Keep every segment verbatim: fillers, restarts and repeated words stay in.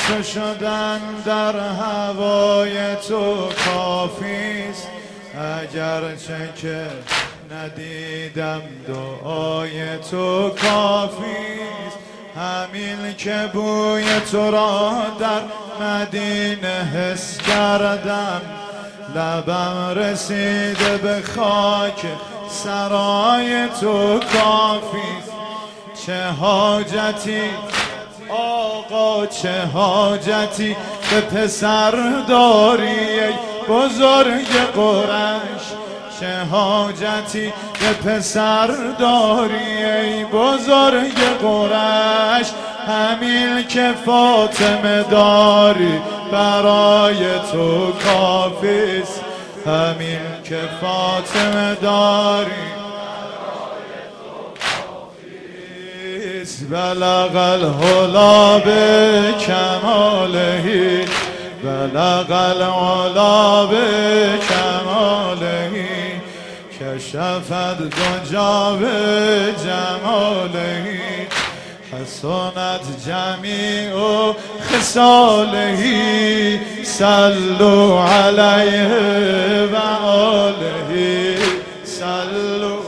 تو شدن در هوای تو کافیست، اگرچه که ندیدم دعای تو کافیست. همین که بوی تو را در مدینه حس کردم، لبم رسیده به خاک سرای تو کافیست. چه حاجتی آقا چه حاجتی به پسر داری ای بزرگ قریش، چه حاجتی به پسر داری ای بزرگ قریش. همین که فاطمه داری برای تو کافیست، همین که فاطمه داری بلغ الهلا بکماله، بلغ العلا بکماله، کشف الدجا بجماله، حسنت جمیع خصاله، صلوا علیه و آله، صلوا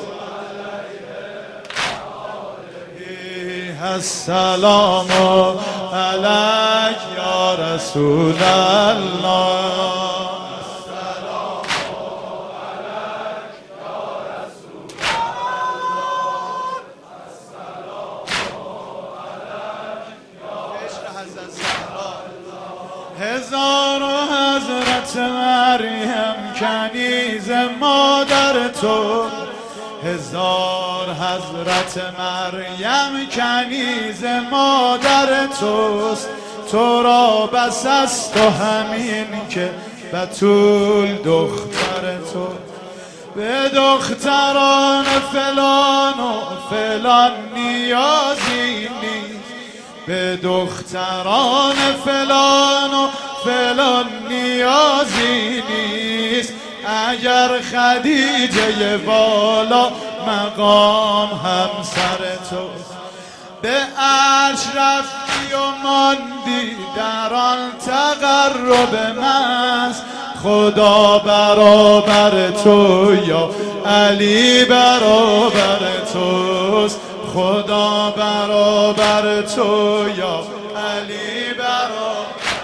السلام علیک یا رسول الله، السلام علیک یا رسول الله، السلام علیک یا عشق حضرت زهرا. هزار و حضرت مریم کنیز مادر تو، هزار حضرت مریم کنیز مادر توست. تو را بس است و همین که بتول دختر تو. به دختران فلان و فلان نیازی نیست، به دختران فلان و فلان نیازی نیست. اگر خدیجه والا مقام همسر توست، به عرش رفتی و ماندی در آن تقرب مست. خدا برابر تو یا علی برابر توست، خدا برابر تو یا علی برابر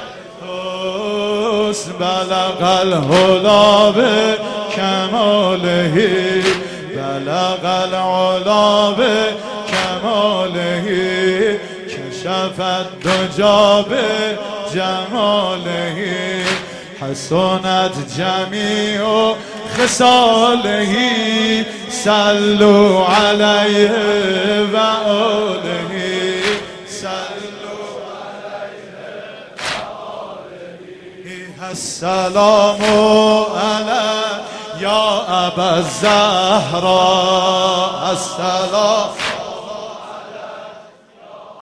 توست. بلغ الهلا بکماله، بلغ العلا بکماله، کشف الدجا بجماله، حسنت جمیع خصاله، صلوا علیه و آله، صلوا علیه و آله. السلام علیک یا ابا الزهرا، السلام